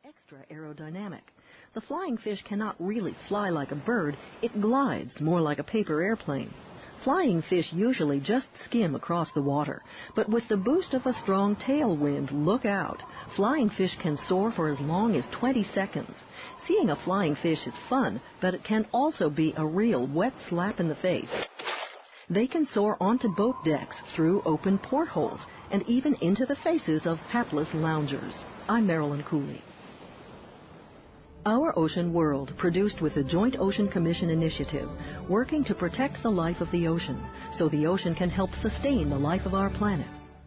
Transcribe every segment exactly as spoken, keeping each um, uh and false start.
extra aerodynamic. The flying fish cannot really fly like a bird. It glides more like a paper airplane. Flying fish usually just skim across the water, but with the boost of a strong tailwind, look out. Flying fish can soar for as long as twenty seconds. Seeing a flying fish is fun, but it can also be a real wet slap in the face. They can soar onto boat decks, through open portholes, and even into the faces of hapless loungers. I'm Marilyn Cooley. Our Ocean World, produced with the Joint Ocean Commission Initiative, working to protect the life of the ocean, so the ocean can help sustain the life of our planet.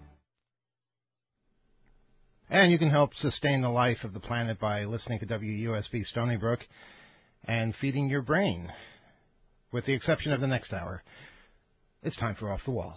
And you can help sustain the life of the planet by listening to W U S B Stony Brook and feeding your brain. With the exception of the next hour, it's time for Off the Wall.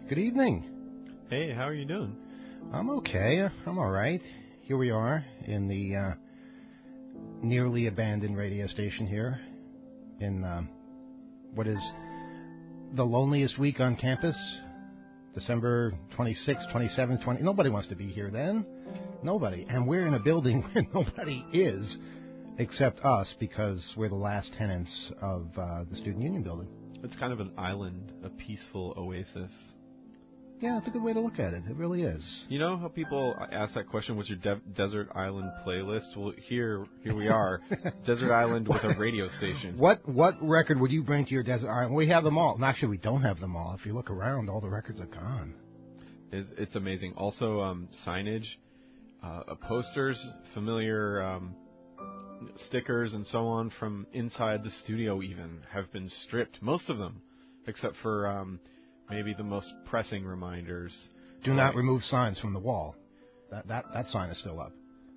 Good evening. Hey, how are you doing? I'm okay. I'm all right. Here we are in the uh, nearly abandoned radio station here in um, what is the loneliest week on campus, December twenty-sixth, twenty-seventh, twentieth. Nobody wants to be here then. Nobody. And we're in a building where nobody is except us because we're the last tenants of uh, the Student Union building. It's kind of an island, a peaceful oasis. Yeah, it's a good way to look at it. It really is. You know how people ask that question, what's your de- desert island playlist? Well, here here we are, desert island with a radio station. What what record would you bring to your desert island? We have them all. Actually, we don't have them all. If you look around, all the records are gone. It's, it's amazing. Also, um, signage, uh, posters, familiar um, stickers, and so on from inside the studio even have been stripped. Most of them, except for... Um, Maybe the most pressing reminders. Do not right. remove signs from the wall. That that that sign is still up.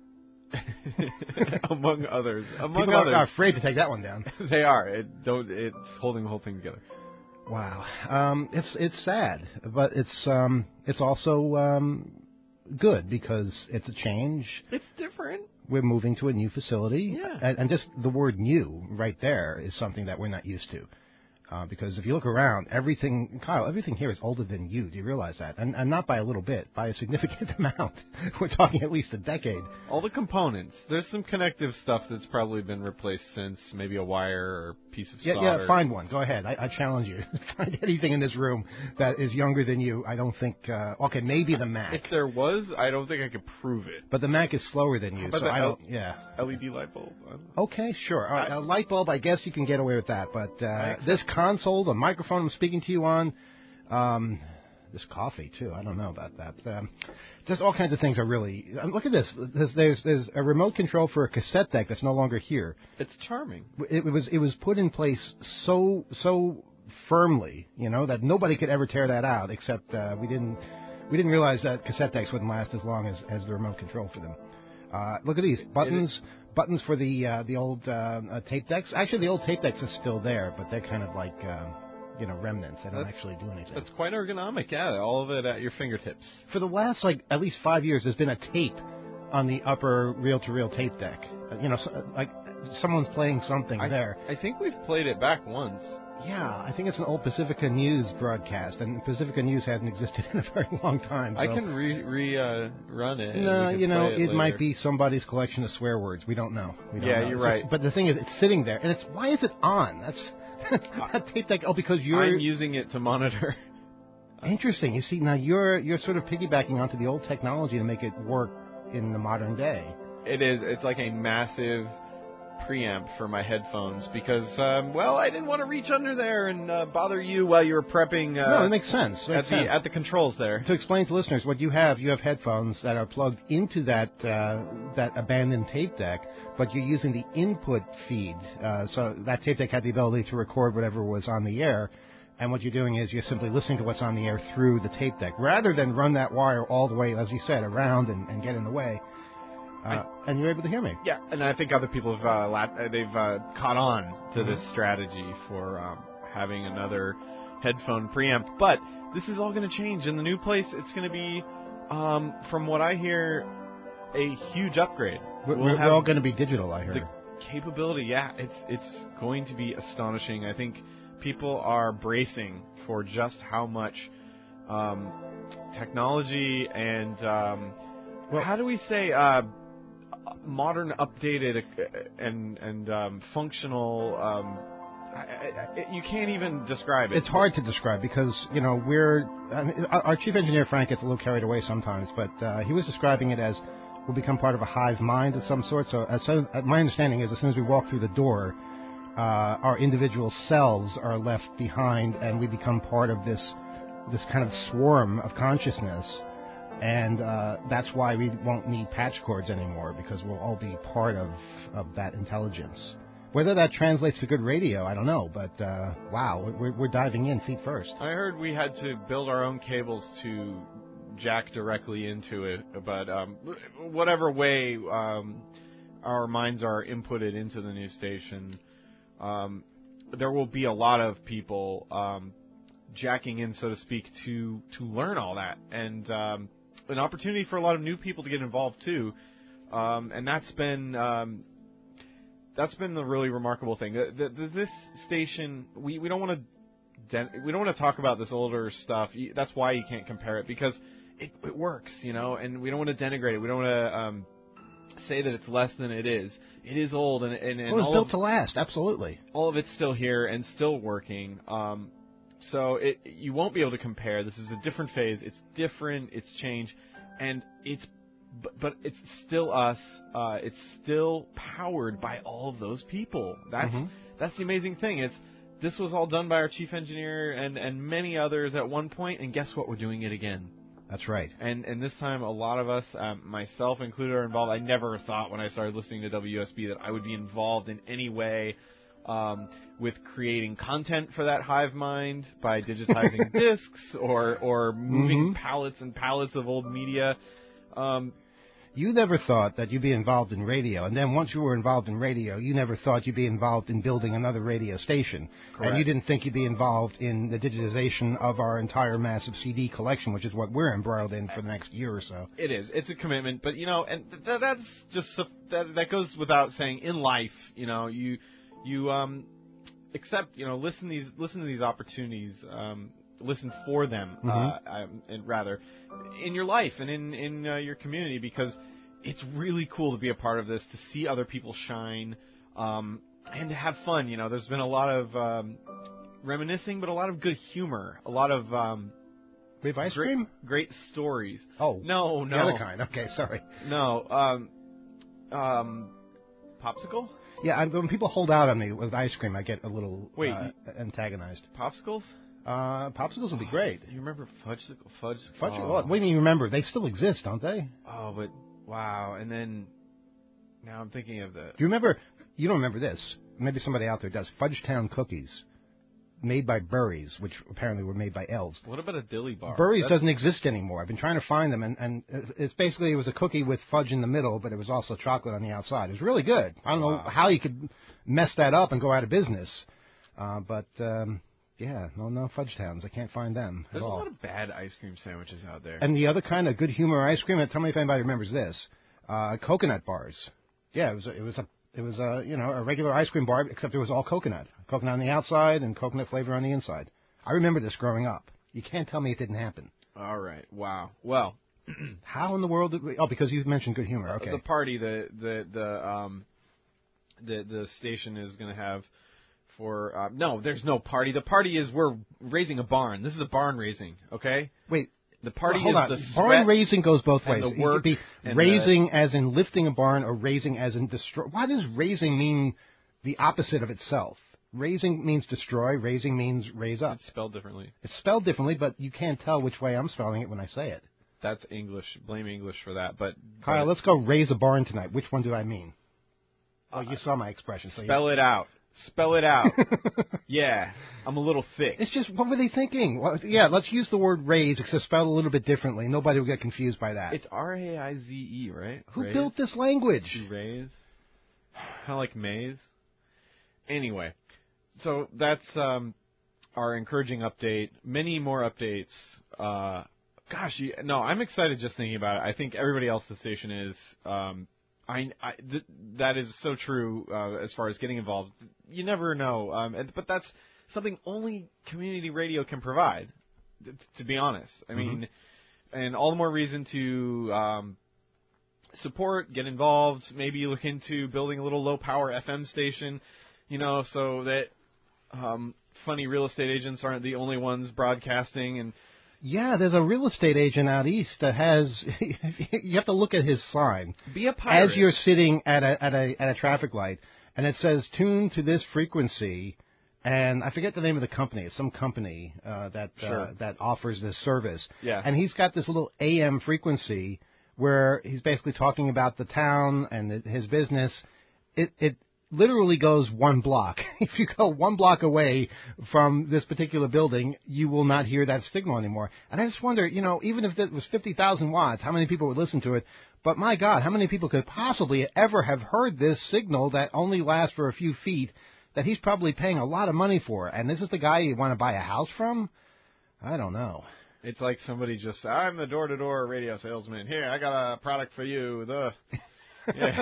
Among others. Among People others. are afraid to take that one down. They are. It don't. It's holding the whole thing together. Wow. Um, it's it's sad, but it's um it's also um good because it's a change. It's different. We're moving to a new facility. Yeah. And, and just the word "new" right there is something that we're not used to. Uh, because if you look around, everything, Kyle, everything here is older than you. Do you realize that? And, and not by a little bit, by a significant amount. We're talking at least a decade. All the components. There's some connective stuff that's probably been replaced since, maybe a wire or a piece of yeah, solder. Yeah, find one. Go ahead. I, I challenge you. Find anything in this room that is younger than you. I don't think, uh, okay, maybe the Mac. If there was, I don't think I could prove it. But the Mac is slower than you, How about so the I don't, L- yeah. L E D light bulb. Okay, sure. All right, I, a light bulb, I guess you can get away with that. But uh, this console, the microphone I'm speaking to you on, um, this coffee, too. I don't know about that. Um, just all kinds of things are really... Um, look at this. There's, there's there's a remote control for a cassette deck that's no longer here. It's charming. It, it was it was put in place so so firmly, you know, that nobody could ever tear that out, except uh, we didn't we didn't realize that cassette decks wouldn't last as long as, as the remote control for them. Uh, look at these buttons. Buttons for the uh, the old uh, uh, tape decks. Actually, the old tape decks are still there, but they're kind of like uh, you know remnants. They don't that's, actually do anything. That's quite ergonomic. Yeah, all of it at your fingertips. For the last like at least five years, there's been a tape on the upper reel-to-reel tape deck. Uh, you know, so, like someone's playing something I, there. I think we've played it back once. Yeah, I think it's an old Pacifica News broadcast, and Pacifica News hasn't existed in a very long time. So. I can re, re uh, run it. No, you know, it, it might be somebody's collection of swear words. We don't know. We don't yeah, know. you're it's right. Just, but the thing is, it's sitting there, and it's why is it on? That's that tape deck. Oh, because you're I'm using it to monitor. Interesting. You see, now you're you're sort of piggybacking onto the old technology to make it work in the modern day. It is. It's like a massive preamp for my headphones because, um, well, I didn't want to reach under there and uh, bother you while you were prepping. Uh, no, it makes sense. It makes at sense. the at the controls there. To explain to listeners, what you have, you have headphones that are plugged into that uh, that abandoned tape deck, but you're using the input feed. Uh, so that tape deck had the ability to record whatever was on the air. And what you're doing is you're simply listening to what's on the air through the tape deck, rather than run that wire all the way, as you said, around and, and get in the way. Uh, I, and you're able to hear me. Yeah, and I think other people have uh, lap, they've uh, caught on to mm-hmm. this strategy for um, having another headphone preamp. But this is all going to change in the new place. It's going to be, um, from what I hear, a huge upgrade. We're, we'll we're all going to be digital, I heard. The capability, yeah, it's it's going to be astonishing. I think people are bracing for just how much um, technology and um, well, how do we say uh, modern, updated, and and um, functional. Um, I, I, you can't even describe it. It's hard to describe because you know we're. I mean, our chief engineer Frank gets a little carried away sometimes, but uh, he was describing it as we'll become part of a hive mind of some sort. So, as soon, my understanding is, as soon as we walk through the door, uh, our individual selves are left behind, and we become part of this this kind of swarm of consciousness. And uh, that's why we won't need patch cords anymore, because we'll all be part of, of that intelligence. Whether that translates to good radio, I don't know, but uh, wow, we're, we're diving in feet first. I heard we had to build our own cables to jack directly into it, but um, whatever way um, our minds are inputted into the new station, um, there will be a lot of people um, jacking in, so to speak, to to learn all that, and um, an opportunity for a lot of new people to get involved too. Um, and that's been um, that's been the really remarkable thing. The, the, the, this station, we, we don't want to den- we don't want to talk about this older stuff. That's why you can't compare it, because it, it works, you know. And we don't want to denigrate it. We don't want to um, say that it's less than it is. It is old, and, and, and it was all built of, to last. Absolutely, all of it's still here and still working. Um, so it you won't be able to compare. This is a different phase. It's different. It's changed, and it's. But, but it's still us. Uh, it's still powered by all of those people. That's mm-hmm. that's the amazing thing. It's this was all done by our chief engineer and, and many others at one point, and guess what? We're doing it again. That's right. And and this time, a lot of us, um, myself included, are involved. I never thought when I started listening to W U S B that I would be involved in any way um, with creating content for that hive mind by digitizing discs or or moving mm-hmm. pallets and pallets of old media. Um, you never thought that you'd be involved in radio, and then once you were involved in radio, you never thought you'd be involved in building another radio station. Correct. And you didn't think you'd be involved in the digitization of our entire massive C D collection, which is what we're embroiled in for the next year or so. It is. It's a commitment, but you know, and th- that's just that that goes without saying. In life, you know, you you um accept, you know, listen these listen to these opportunities. Um, listen for them, mm-hmm. uh, and rather, in your life and in in uh, your community, because it's really cool to be a part of this, to see other people shine, um, and to have fun. You know, there's been a lot of um, reminiscing, but a lot of good humor, a lot of um, we have ice great, cream, great stories. Oh, no, no, the other kind. Okay, sorry. No, um, um, popsicle. Yeah, I'm, when people hold out on me with ice cream, I get a little Wait, uh, antagonized. Popsicles. Uh, popsicles would be great. You remember fudge? Fudge? Fudge? Oh. What, what do you remember? They still exist, don't they? Oh, but wow! And then now I'm thinking of the. Do you remember? You don't remember this? Maybe somebody out there does. Fudgetown cookies, made by Burries, which apparently were made by elves. What about a dilly bar? Burries That's... doesn't exist anymore. I've been trying to find them, and, and it's basically it was a cookie with fudge in the middle, but it was also chocolate on the outside. It was really good. I don't wow. know how you could mess that up and go out of business, uh, but. Um, Yeah, no, no Fudgetowns. I can't find them There's at all. a lot of bad ice cream sandwiches out there. And the other kind of good humor ice cream. Tell me if anybody remembers this: uh, coconut bars. Yeah, it was a, it was a it was a you know a regular ice cream bar, except it was all coconut, coconut on the outside and coconut flavor on the inside. I remember this growing up. You can't tell me it didn't happen. All right. Wow. Well, how in the world did we? Oh, because you mentioned good humor. Okay. The party, the the the um, the the station is going to have. For uh, no, there's no party. The party is we're raising a barn. This is a barn raising, okay? Wait, the party well, hold is on. the barn raising goes both ways. The work it could be raising the, as in lifting a barn, or raising as in destroy. Why does raising mean the opposite of itself? Raising means destroy. Raising means raise up. It's spelled differently. It's spelled differently, but you can't tell which way I'm spelling it when I say it. That's English. Blame English for that. But Kyle, but let's go raise a barn tonight. Which one do I mean? Oh, you saw my expression. So spell you... it out. Spell it out. Yeah, I'm a little thick. It's just, what were they thinking? Well, yeah, let's use the word raise, except spelled a little bit differently. Nobody will get confused by that. It's R A I Z E, right? Who raise? built this language? Raise. Kind of like maze. Anyway, so that's um, our encouraging update. Many more updates. Uh, gosh, you, no, I'm excited just thinking about it. I think everybody else at the station is. Um, I, I th- that is so true uh, as far as getting involved. You never know, um, and, but that's something only community radio can provide. Th- to be honest, I mm-hmm. mean, and all the more reason to um, support, get involved. Maybe look into building a little low power F M station, you know, so that um, funny real estate agents aren't the only ones broadcasting and. Yeah, there's a real estate agent out east that has. You have to look at his sign. Be a pirate. As you're sitting at a at a at a traffic light, and it says "Tune to this frequency," and I forget the name of the company. It's some company uh, that sure. uh, that offers this service. Yeah. And he's got this little A M frequency where he's basically talking about the town and his business. It it. literally goes one block. If you go one block away from this particular building, you will not hear that signal anymore. And I just wonder, you know, even if it was fifty thousand watts, how many people would listen to it? But my God, how many people could possibly ever have heard this signal that only lasts for a few feet, that he's probably paying a lot of money for? And this is the guy you want to buy a house from? I don't know. It's like somebody just, I'm the door-to-door radio salesman. Here, I got a product for you. The yeah.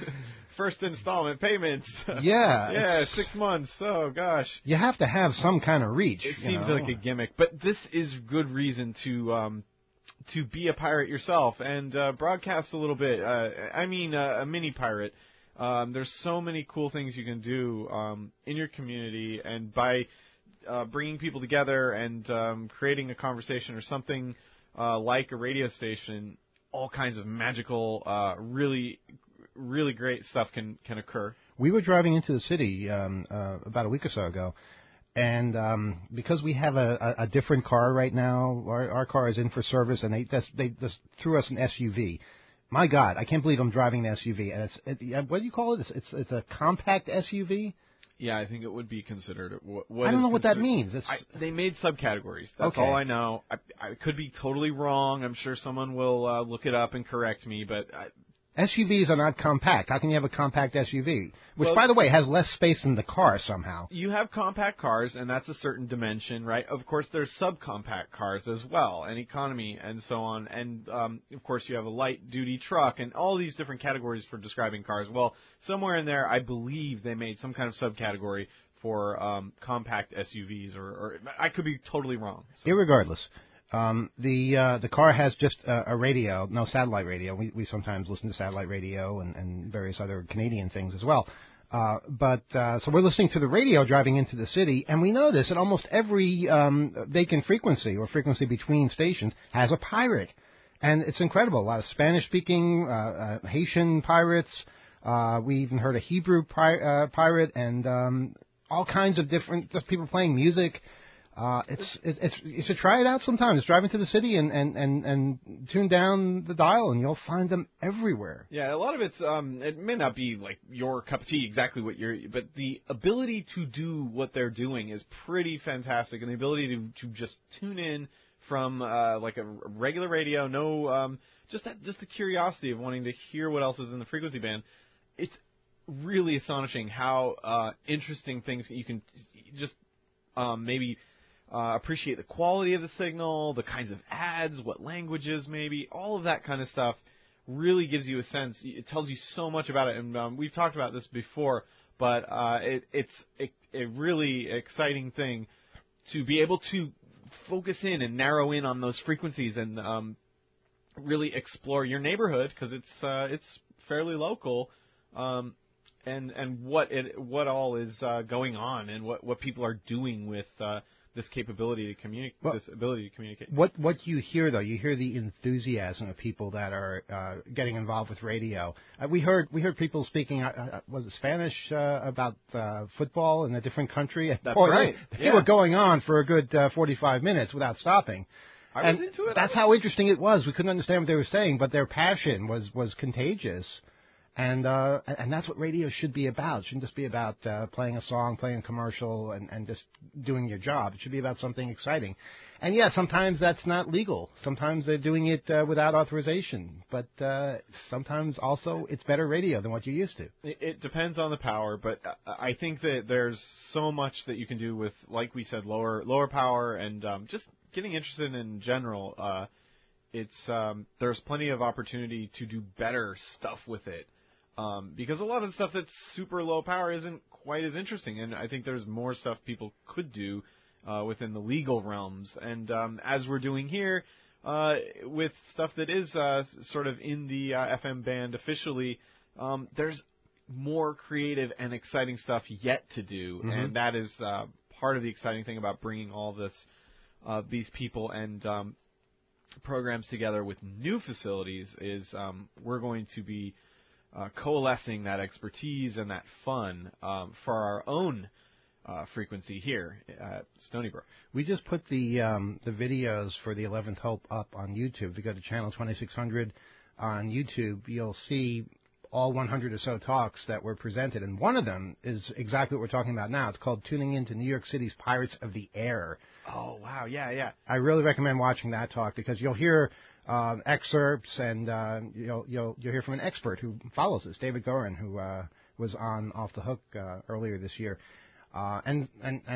First installment payments. Yeah. yeah, six months. Oh, gosh. You have to have some kind of reach. It you seems know? like a gimmick. But this is good reason to um, to be a pirate yourself and uh, broadcast a little bit. Uh, I mean, uh, a mini pirate. Um, there's so many cool things you can do um, in your community, and by uh, bringing people together and um, creating a conversation or something uh, like a radio station, all kinds of magical, uh, really, really great stuff can, can occur. We were driving into the city um, uh, about a week or so ago, and um, because we have a, a, a different car right now, our, our car is in for service, and they just, they just threw us an S U V. My God, I can't believe I'm driving an S U V. And it's it, what do you call it? It's, it's it's a compact S U V. Yeah, I think it would be considered. What, what I don't know what that considered, means. It's, I, they made subcategories. That's okay. all I know. I, I could be totally wrong. I'm sure someone will uh, look it up and correct me, but I, S U Vs are not compact. How can you have a compact S U V? Which, well, by the way, has less space than the car somehow. You have compact cars, and that's a certain dimension, right? Of course, there's subcompact cars as well, and economy, and so on. And, um, of course, you have a light-duty truck, and all these different categories for describing cars. Well, somewhere in there, I believe they made some kind of subcategory for um, compact S U Vs, or, or I could be totally wrong. So. Irregardless. Um, the uh, the car has just a, a radio, no satellite radio. We we sometimes listen to satellite radio and, and various other Canadian things as well. Uh, but uh, so we're listening to the radio driving into the city, and we notice that almost every um, vacant frequency or frequency between stations has a pirate, and it's incredible. A lot of Spanish-speaking, uh, uh, Haitian pirates. Uh, we even heard a Hebrew pi- uh, pirate, and um, all kinds of different just people playing music. Uh, it's, it, it's, you should try it out sometime. Just drive into the city and, and, and, and tune down the dial, and you'll find them everywhere. Yeah, a lot of it's, um, it may not be like your cup of tea, exactly what you're, but the ability to do what they're doing is pretty fantastic, and the ability to, to just tune in from, uh, like a regular radio, no, um, just that, just the curiosity of wanting to hear what else is in the frequency band. It's really astonishing how, uh, interesting things you can just, um, maybe, Uh, appreciate the quality of the signal, the kinds of ads, what languages maybe, all of that kind of stuff really gives you a sense. It tells you so much about it, and um, we've talked about this before, but uh, it, it's a, a really exciting thing to be able to focus in and narrow in on those frequencies and um, really explore your neighborhood, because it's uh, it's fairly local, um, and and what it what all is uh, going on and what, what people are doing with uh, this capability to communicate, well, this ability to communicate. What what you hear though, you hear the enthusiasm of people that are uh, getting involved with radio. Uh, we heard we heard people speaking. Uh, was it Spanish uh, about uh, football in a different country? That's Boy, right. They, they yeah. were going on for a good uh, forty-five minutes without stopping. I and was into it. That's how interesting it was. We couldn't understand what they were saying, but their passion was was contagious. And uh, and that's what radio should be about. It shouldn't just be about uh, playing a song, playing a commercial, and, and just doing your job. It should be about something exciting. And, yeah, sometimes that's not legal. Sometimes they're doing it uh, without authorization. But uh, sometimes also it's better radio than what you're used to. It, it depends on the power, but I think that there's so much that you can do with, like we said, lower lower power and um, just getting interested in general. Uh, it's um, there's plenty of opportunity to do better stuff with it. Um, because a lot of the stuff that's super low power isn't quite as interesting, and I think there's more stuff people could do uh, within the legal realms. And um, as we're doing here, uh, with stuff that is uh, sort of in the uh, F M band officially, um, there's more creative and exciting stuff yet to do, mm-hmm. and that is uh, part of the exciting thing about bringing all this, uh, these people and um, programs together with new facilities. Is um, we're going to be Uh, coalescing that expertise and that fun um, for our own uh, frequency here at Stony Brook. We just put the um, the videos for the eleventh Hope up on YouTube. If you go to channel twenty-six hundred on YouTube, you'll see all one hundred or so talks that were presented, and one of them is exactly what we're talking about now. It's called Tuning Into New York City's Pirates of the Air. Oh, wow, yeah, yeah. I really recommend watching that talk because you'll hear Uh, excerpts, and uh, you'll, you'll you'll hear from an expert who follows this, David Gorin, who uh, was on Off the Hook uh, earlier this year, uh, and and and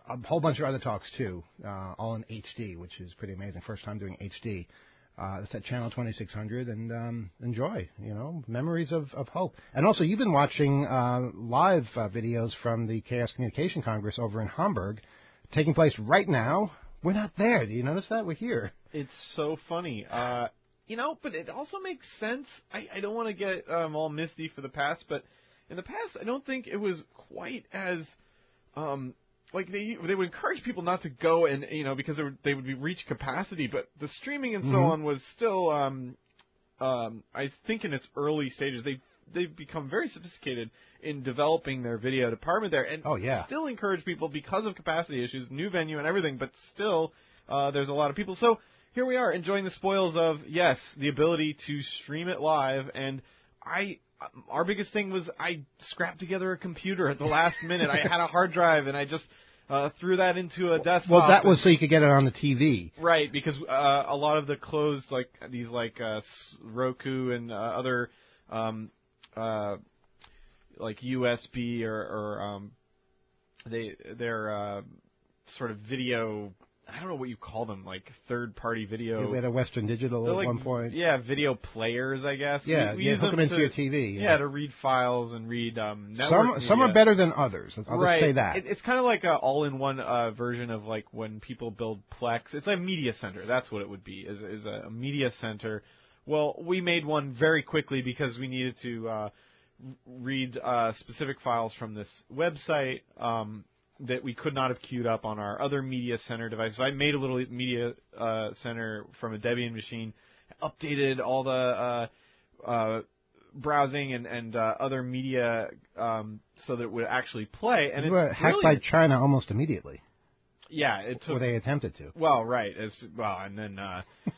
a whole bunch of other talks, too, uh, all in H D, which is pretty amazing. First time doing H D. Uh, it's at channel twenty-six hundred, and um, enjoy, you know, memories of, of hope. And also, you've been watching uh, live uh, videos from the Chaos Communication Congress over in Hamburg, taking place right now. We're not there. Do you notice that? We're here. It's so funny. Uh, you know, but it also makes sense. I, I don't want to get um, all misty for the past, but in the past, I don't think it was quite as... Um, Like they they would encourage people not to go and you know because they would, they would be reach capacity, but the streaming and so mm-hmm. on was still um, um, I think in its early stages. They they've become very sophisticated in developing their video department there, and oh, yeah. still encourage people because of capacity issues, new venue and everything. But still, uh, there's a lot of people. So here we are enjoying the spoils of yes, the ability to stream it live, and I. Our biggest thing was I scrapped together a computer at the last minute. I had a hard drive, and I just uh, threw that into a desktop. Well, that was so you could get it on the T V. Right, because uh, a lot of the closed, like these like uh, Roku and uh, other um, uh, like U S B or, or um, they, they're uh, sort of video... I don't know what you call them, like third-party video. Yeah, we had a Western Digital They're at like, one point. Yeah, video players, I guess. Yeah, we, we yeah use hook them, them into to, your T V. Yeah. Yeah, to read files and read um, network Some media. some are better than others. I'll right. just say that. It, it's kind of like an all-in-one uh, version of like when people build Plex. It's a media center. That's what it would be. Is is a media center. Well, we made one very quickly because we needed to uh, read uh, specific files from this website. Um, that we could not have queued up on our other media center devices. So I made a little media uh, center from a Debian machine, updated all the uh, uh, browsing and, and uh, other media um, so that it would actually play. And you it were hacked really, by China almost immediately. Yeah, it took. Or they attempted to. Well, right. As, well, and then, uh,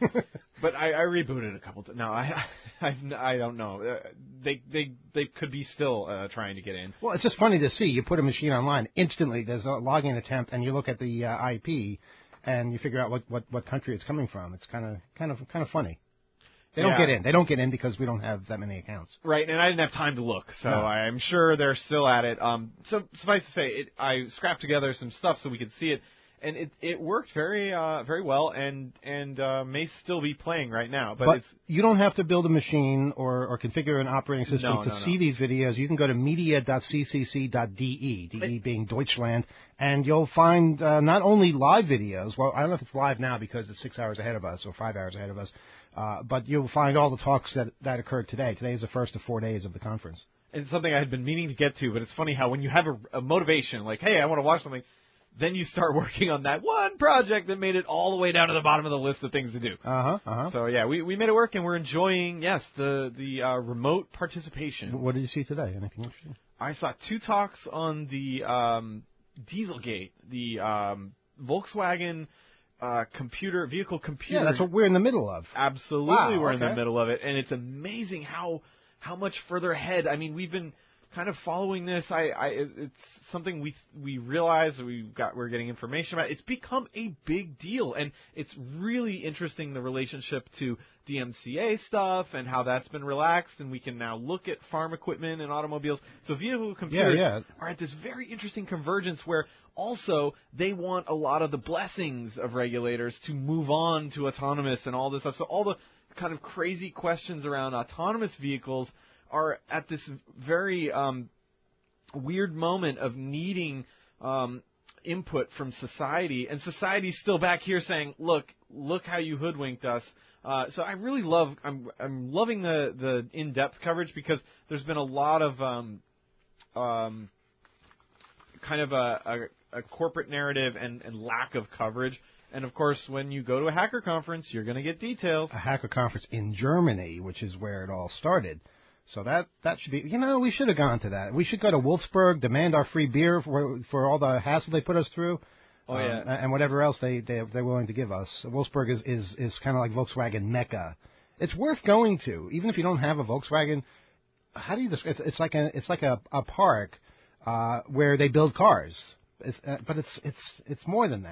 but I, I rebooted a couple times. No, I, I, I don't know. Uh, they, they, they could be still uh, trying to get in. Well, it's just funny to see. You put a machine online instantly. There's a login attempt, and you look at the uh, I P, and you figure out what, what, what country it's coming from. It's kind of, kind of, kind of funny. They don't yeah. get in. They don't get in because we don't have that many accounts. Right, and I didn't have time to look, so no. I'm sure they're still at it. Um, so suffice to say, it, I scrapped together some stuff so we could see it. And it it worked very uh, very well, and and uh, may still be playing right now. But, but it's, you don't have to build a machine or, or configure an operating system no, to no, see no. these videos. You can go to media dot c c c dot d e, D E being Deutschland, and you'll find uh, not only live videos. Well, I don't know if it's live now because it's six hours ahead of us or five hours ahead of us, uh, but you'll find all the talks that that occurred today. Today is the first of four days of the conference. It's something I had been meaning to get to, but it's funny how when you have a, a motivation, like, hey, I want to watch something. Then you start working on that one project that made it all the way down to the bottom of the list of things to do. Uh-huh, uh-huh. So, yeah, we, we made it work, and we're enjoying, yes, the, the uh, remote participation. What did you see today? Anything interesting? I saw two talks on the um, Dieselgate, the um, Volkswagen uh, computer, vehicle computer. Yeah, that's what we're in the middle of. Absolutely, wow, we're okay. in the middle of it, and it's amazing how how much further ahead. I mean, we've been kind of following this. I, I it's something we we realize we got we're getting information about. It's become a big deal, and it's really interesting the relationship to D M C A stuff and how that's been relaxed, and we can now look at farm equipment and automobiles. So vehicle computers yeah, yeah. are at this very interesting convergence where also they want a lot of the blessings of regulators to move on to autonomous and all this stuff. So all the kind of crazy questions around autonomous vehicles are at this very um, weird moment of needing um, input from society, and society's still back here saying, "Look, look how you hoodwinked us." Uh, so I really love, I'm, I'm loving the, the in-depth coverage because there's been a lot of um, um, kind of a, a, a corporate narrative and, and lack of coverage. And, of course, when you go to a hacker conference, you're going to get details. A hacker conference in Germany, which is where it all started. So that that should be, you know, we should have gone to that. We should go to Wolfsburg, demand our free beer for for all the hassle they put us through. Oh, yeah. Um, and whatever else they, they, they're willing to give us. Wolfsburg is, is, is kind of like Volkswagen Mecca. It's worth going to, even if you don't have a Volkswagen. How do you describe it? It's like a, it's like a, a park uh, where they build cars. It's, uh, but it's, it's, it's more than that.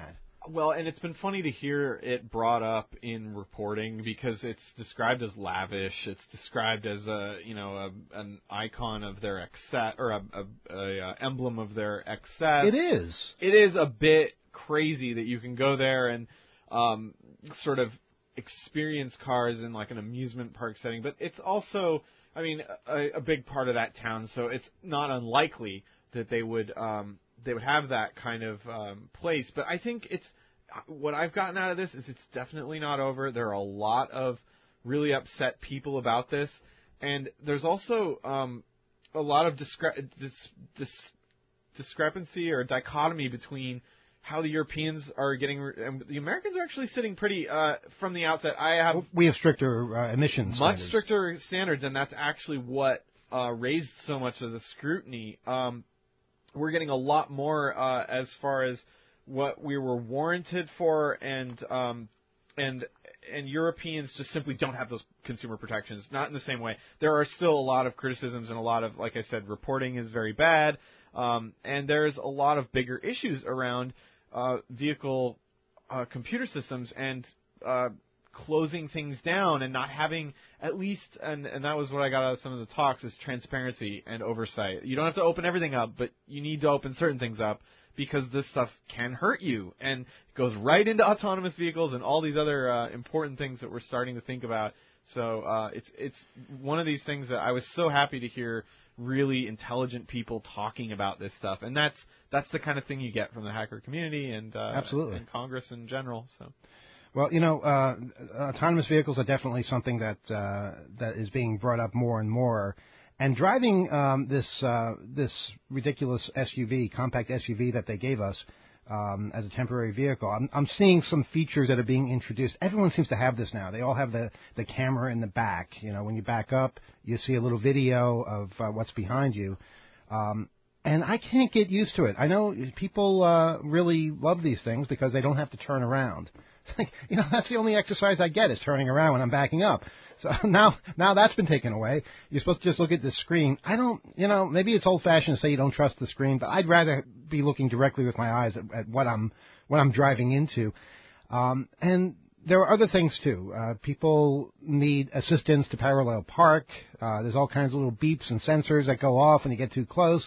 Well, and it's been funny to hear it brought up in reporting because it's described as lavish. It's described as a you know a, an icon of their excess or a, a, a, a emblem of their excess. It is. It is a bit crazy that you can go there and um, sort of experience cars in like an amusement park setting, but it's also, I mean, a, a big part of that town. So it's not unlikely that they would. Um, they would have that kind of um, place. But I think it's what I've gotten out of this is it's definitely not over. There are a lot of really upset people about this, and there's also um, a lot of discre- dis- dis- discrepancy or dichotomy between how the Europeans are getting, and the Americans are actually sitting pretty uh, from the outset. I have we have stricter uh, emissions much standards. stricter standards, and that's actually what uh, raised so much of the scrutiny. Um, We're getting a lot more uh, as far as what we were warranted for, and um, and and Europeans just simply don't have those consumer protections. Not in the same way. There are still a lot of criticisms and a lot of, like I said, reporting is very bad, um, and there's a lot of bigger issues around uh, vehicle uh, computer systems and uh, closing things down and not having at least, and, and that was what I got out of some of the talks, is transparency and oversight. You don't have to open everything up, but you need to open certain things up because this stuff can hurt you, and it goes right into autonomous vehicles and all these other uh, important things that we're starting to think about. So uh, it's it's one of these things that I was so happy to hear really intelligent people talking about this stuff, and that's that's the kind of thing you get from the hacker community and uh, Absolutely. and Congress in general. So. Well, you know, uh, autonomous vehicles are definitely something that uh, that is being brought up more and more. And driving um, this uh, this ridiculous S U V, compact S U V that they gave us um, as a temporary vehicle, I'm, I'm seeing some features that are being introduced. Everyone seems to have this now. They all have the, the camera in the back. You know, when you back up, you see a little video of uh, what's behind you. Um, and I can't get used to it. I know people uh, really love these things because they don't have to turn around. You know, that's the only exercise I get is turning around when I'm backing up. So now, now that's been taken away. You're supposed to just look at the screen. I don't, you know, maybe it's old-fashioned to say you don't trust the screen, but I'd rather be looking directly with my eyes at, at what I'm, what I'm driving into. Um, and there are other things too. Uh, people need assistance to parallel park. Uh, there's all kinds of little beeps and sensors that go off when you get too close.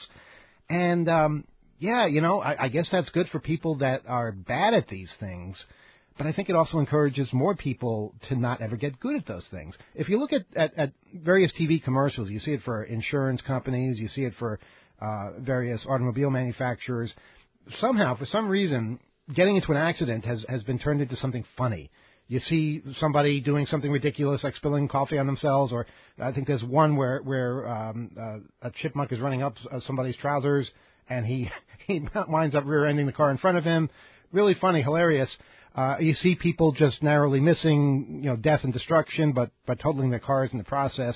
And um, yeah, you know, I, I guess that's good for people that are bad at these things. But I think it also encourages more people to not ever get good at those things. If you look at, at, at various T V commercials, you see it for insurance companies, you see it for uh, various automobile manufacturers. Somehow, for some reason, getting into an accident has, has been turned into something funny. You see somebody doing something ridiculous like spilling coffee on themselves, or I think there's one where, where um, uh, a chipmunk is running up somebody's trousers and he, he winds up rear-ending the car in front of him. Really funny, hilarious. Uh, you see people just narrowly missing, you know, death and destruction, but, but totaling their cars in the process.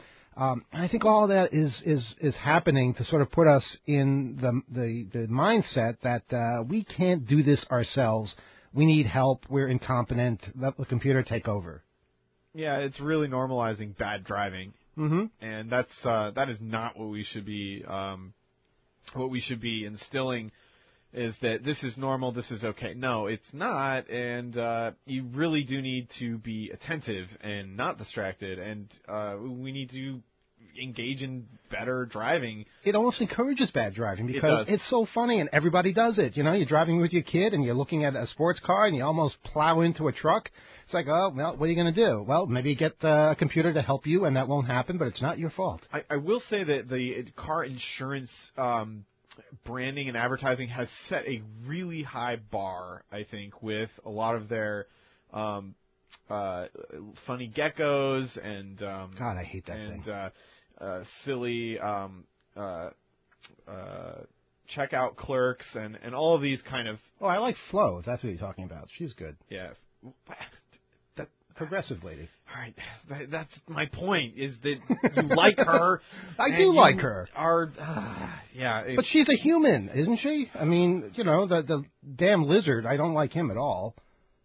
Um, and I think all of that is, is, is happening to sort of put us in the, the, the mindset that uh, we can't do this ourselves. We need help. We're incompetent. Let the computer take over. Yeah, it's really normalizing bad driving, mm-hmm. and that's uh, that is not what we should be. Um, what we should be instilling is that this is normal, this is okay. No, it's not, and uh, you really do need to be attentive and not distracted, and uh, we need to engage in better driving. It almost encourages bad driving because it it's so funny and everybody does it. You know, you're driving with your kid and you're looking at a sports car and you almost plow into a truck. It's like, oh, well, what are you going to do? Well, maybe you get a computer to help you and that won't happen, but it's not your fault. I, I will say that the car insurance um, branding and advertising has set a really high bar, I think, with a lot of their um, uh, funny geckos and um, God, I hate that and thing. Uh, uh, silly um, uh, uh, checkout clerks and, and all of these kind of. Oh, I like Flo. If that's what you're talking about. She's good. Yeah. That progressive lady. All right, that, that's my point. Is that you like her? I and do you like her. Are uh, yeah, it, but she's a human, isn't she? I mean, you know, the the damn lizard. I don't like him at all.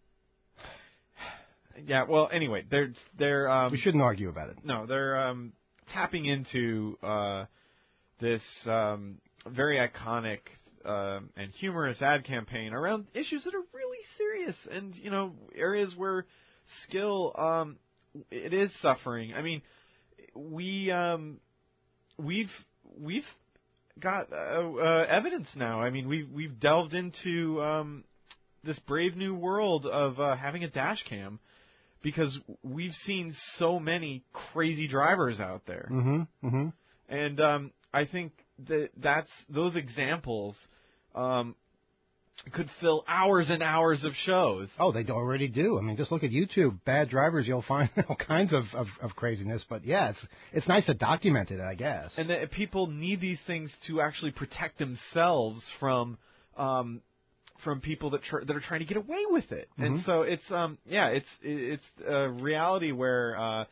Yeah. Well, anyway, they're they're. Um, we shouldn't argue about it. No, they're um, tapping into uh, this um, very iconic um, and humorous ad campaign around issues that are really serious, and you know, areas where skill um, it is suffering. I mean, we um, we've we've got uh, uh, evidence now. I mean, we've we've delved into um, this brave new world of uh, having a dash cam, because we've seen so many crazy drivers out there. Mm-hmm. Mm-hmm. And um, I think that that's those examples um, could fill hours and hours of shows. Oh, they already do. I mean, just look at YouTube. Bad drivers, you'll find all kinds of, of, of craziness. But yeah, it's it's nice to document it, I guess. And that people need these things to actually protect themselves from um, from people that tr- that are trying to get away with it. Mm-hmm. And so it's um yeah, it's it's a reality where. Uh,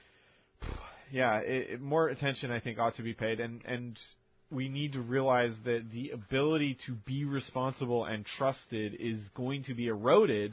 Yeah, it, it, more attention, I think, ought to be paid, and, and we need to realize that the ability to be responsible and trusted is going to be eroded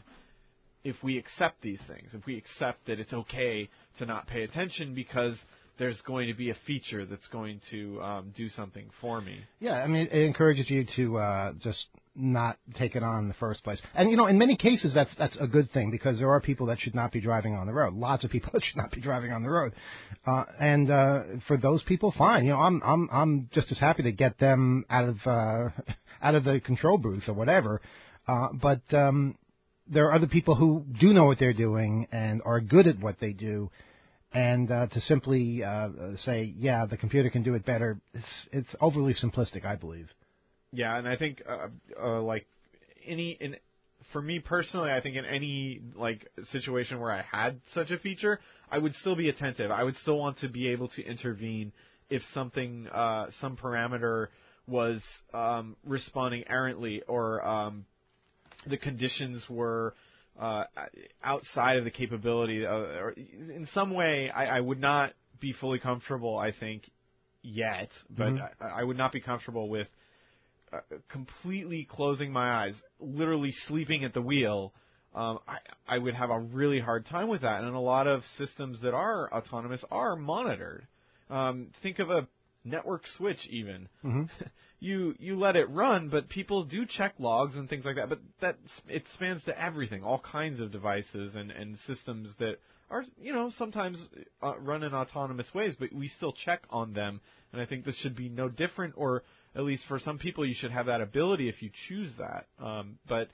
if we accept these things, if we accept that it's okay to not pay attention because there's going to be a feature that's going to um, do something for me. Yeah, I mean, it encourages you to uh, just not take it on in the first place. And, you know, in many cases, that's that's a good thing, because there are people that should not be driving on the road. Lots of people that should not be driving on the road. Uh, and uh, for those people, fine. You know, I'm I'm I'm just as happy to get them out of uh, out of the control booth or whatever. Uh, but um, there are other people who do know what they're doing and are good at what they do. And uh, to simply uh, say, yeah, the computer can do it better, it's it's overly simplistic, I believe. Yeah, and I think uh, uh, like any in for me personally, I think in any like situation where I had such a feature, I would still be attentive. I would still want to be able to intervene if something, uh, some parameter was um, responding errantly, or um, the conditions were uh, outside of the capability, of, or in some way, I, I would not be fully comfortable, I think, yet, but mm-hmm. I, I would not be comfortable with uh, completely closing my eyes, literally sleeping at the wheel. Um, I, I would have a really hard time with that, and a lot of systems that are autonomous are monitored. Um, think of a network switch, even. Mm-hmm. you you let it run, but people do check logs and things like that. But that it spans to everything, all kinds of devices and, and systems that are, you know, sometimes uh, run in autonomous ways, but we still check on them. And I think this should be no different, or at least for some people, you should have that ability if you choose that. Um, but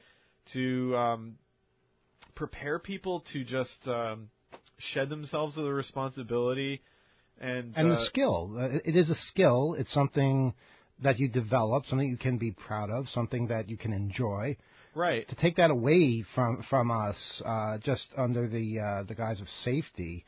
to um, prepare people to just um, shed themselves of the responsibility. And, and uh, the skill. Uh, it is a skill. It's something that you develop, something you can be proud of, something that you can enjoy. Right. To take that away from from us, uh, just under the uh, the guise of safety,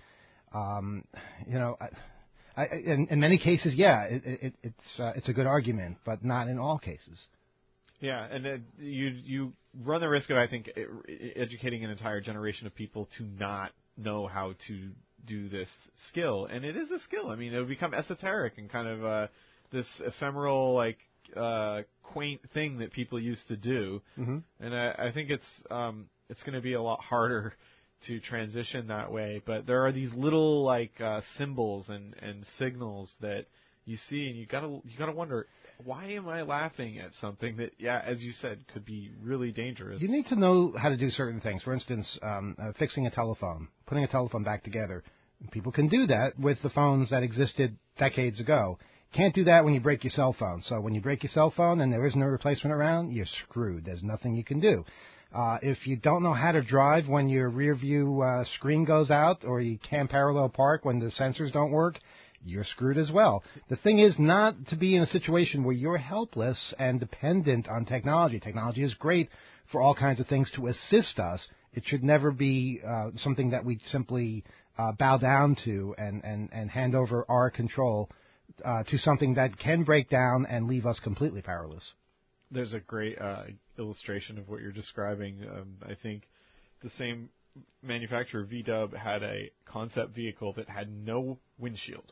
um, you know, I, I, in, in many cases, yeah, it, it, it's uh, it's a good argument, but not in all cases. Yeah, and uh, you you run the risk of, I think, educating an entire generation of people to not know how to do this skill, and it is a skill. I mean, it would become esoteric and kind of uh, this ephemeral, like uh, quaint thing that people used to do. Mm-hmm. And I, I think it's um, it's going to be a lot harder to transition that way. But there are these little like uh, symbols and, and signals that you see, and you gotta you gotta wonder, why am I laughing at something that, yeah, as you said, could be really dangerous? You need to know how to do certain things. For instance, um, uh, fixing a telephone, putting a telephone back together. People can do that with the phones that existed decades ago. Can't do that when you break your cell phone. So when you break your cell phone and there isn't a replacement around, you're screwed. There's nothing you can do. Uh, if you don't know how to drive when your rear view uh, screen goes out, or you can't parallel park when the sensors don't work, you're screwed as well. The thing is not to be in a situation where you're helpless and dependent on technology. Technology is great for all kinds of things to assist us. It should never be uh, something that we simply uh, bow down to and, and, and hand over our control uh, to something that can break down and leave us completely powerless. There's a great uh, illustration of what you're describing. Um, I think the same manufacturer, V-Dub, had a concept vehicle that had no windshield.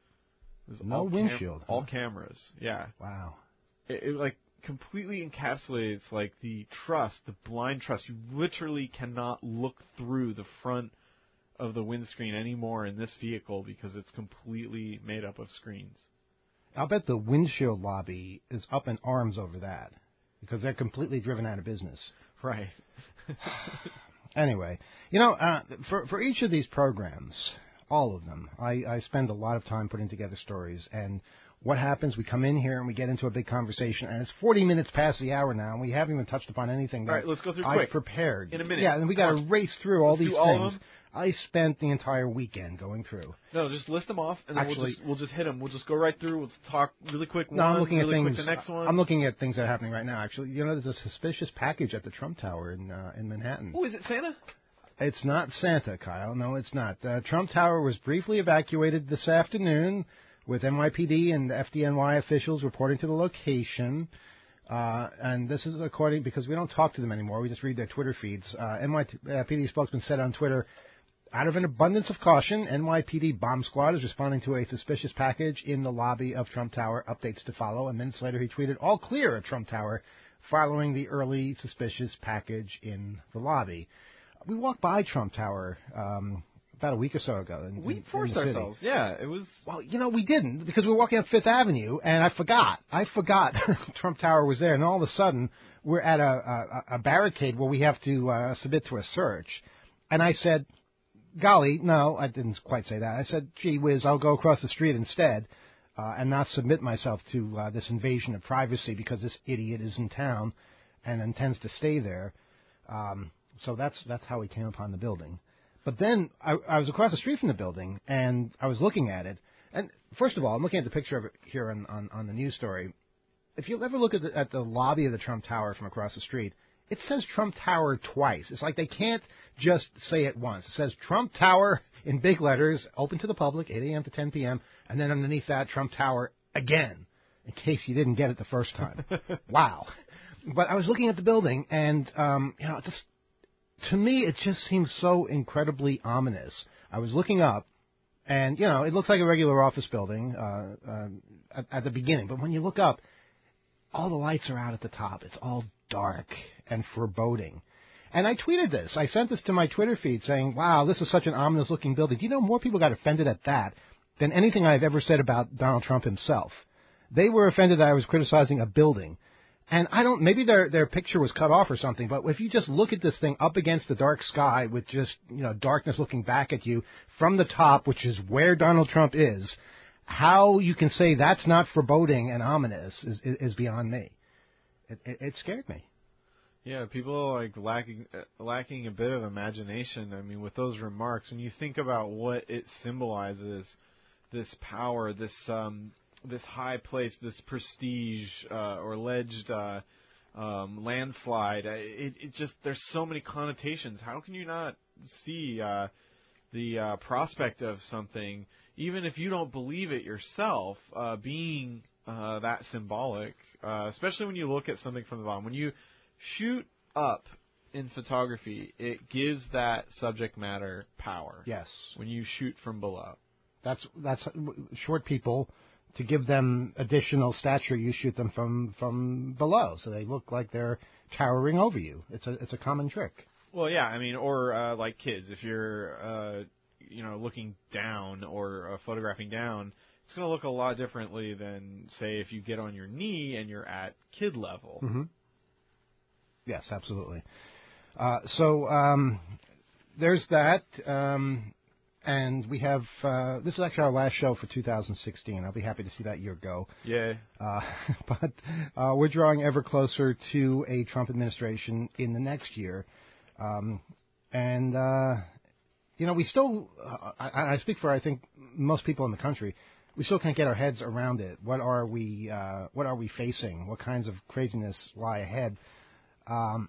It was no all windshield. Cam- all huh? cameras. Yeah. Wow. It, it like completely encapsulates like the trust, the blind trust. You literally cannot look through the front of the windscreen anymore in this vehicle because it's completely made up of screens. I'll bet the windshield lobby is up in arms over that because they're completely driven out of business. Right. Anyway, you know, uh, for for each of these programs, all of them, I, I spend a lot of time putting together stories. And what happens? We come in here and we get into a big conversation, and it's forty minutes past the hour now, and we haven't even touched upon anything that all right, let's go through I quick. prepared. In a minute. Yeah, and we got to race through all let's these do all things. of them. I spent the entire weekend going through. No, just list them off, and then Actually, we'll just we'll just hit them. We'll just go right through. We'll talk really quick. No, one, I'm looking really at things. Quick the next one. I'm looking at things that are happening right now. Actually, you know, there's a suspicious package at the Trump Tower in uh, in Manhattan. Oh, is it Santa? It's not Santa, Kyle. No, it's not. Uh, Trump Tower was briefly evacuated this afternoon, with N Y P D and F D N Y officials reporting to the location. Uh, and this is according, because we don't talk to them anymore. We just read their Twitter feeds. Uh, N Y P D spokesman said on Twitter, out of an abundance of caution, N Y P D bomb squad is responding to a suspicious package in the lobby of Trump Tower. Updates to follow. And minutes later, he tweeted, all clear at Trump Tower, following the early suspicious package in the lobby. We walked by Trump Tower um, about a week or so ago. In, we in, forced in the ourselves. city. Yeah, it was. Well, you know, we didn't, because we were walking up Fifth Avenue, and I forgot. I forgot Trump Tower was there, and all of a sudden, we're at a, a, a barricade where we have to uh, submit to a search. And I said, golly, no, I didn't quite say that. I said, gee whiz, I'll go across the street instead uh, and not submit myself to uh, this invasion of privacy because this idiot is in town and intends to stay there. Um, so that's that's how we came upon the building. But then I, I was across the street from the building, and I was looking at it. And first of all, I'm looking at the picture of it here on, on, on the news story. If you ever look at the, at the lobby of the Trump Tower from across the street, it says Trump Tower twice. It's like they can't just say it once. It says Trump Tower in big letters, open to the public, eight a.m. to ten p.m., and then underneath that, Trump Tower again, in case you didn't get it the first time. Wow. But I was looking at the building, and, um, you know, just, to me, it just seems so incredibly ominous. I was looking up, and, you know, it looks like a regular office building uh, uh, at, at the beginning. But when you look up, all the lights are out at the top. It's all dark and foreboding. And I tweeted this. I sent this to my Twitter feed saying, wow, this is such an ominous-looking building. Do you know more people got offended at that than anything I've ever said about Donald Trump himself? They were offended that I was criticizing a building. And I don't, maybe their their picture was cut off or something, but if you just look at this thing up against the dark sky with just, you know, darkness looking back at you from the top, which is where Donald Trump is, how you can say that's not foreboding and ominous is, is, is beyond me. It, it, it scared me. Yeah, people are like lacking uh, lacking a bit of imagination. I mean, with those remarks, when you think about what it symbolizes, this power, this um, this high place, this prestige uh, or alleged uh, um, landslide, it, it just there's so many connotations. How can you not see uh, the uh, prospect of something, even if you don't believe it yourself, uh, being uh, that symbolic? Uh, especially when you look at something from the bottom, when you shoot up in photography, it gives that subject matter power. Yes. When you shoot from below. That's that's short people, to give them additional stature, you shoot them from, from below, so they look like they're towering over you. It's a it's a common trick. Well, yeah, I mean, or uh, like kids, if you're uh, you know looking down or uh, photographing down, it's going to look a lot differently than, say, if you get on your knee and you're at kid level. Mm-hmm. Yes, absolutely. Uh, so um, there's that, um, and we have, uh, this is actually our last show for two thousand sixteen. I'll be happy to see that year go. Yeah. Uh, but uh, we're drawing ever closer to a Trump administration in the next year. Um, and, uh, you know, we still, uh, I, I speak for, I think, most people in the country, we still can't get our heads around it. What are we, uh, what are we facing? What kinds of craziness lie ahead? Um,